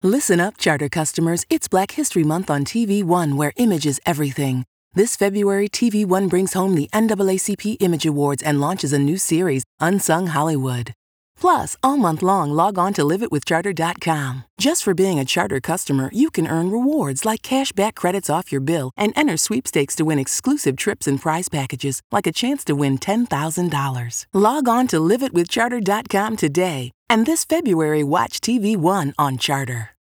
Listen up, Charter customers. It's Black History Month on TV One, where image is everything. This February, TV One brings home the NAACP Image Awards and launches a new series, Unsung Hollywood. Plus, all month long, log on to liveitwithcharter.com. Just for being a Charter customer, you can earn rewards like cash back credits off your bill and enter sweepstakes to win exclusive trips and prize packages, like a chance to win $10,000. Log on to liveitwithcharter.com today. And this February, watch TV One on Charter.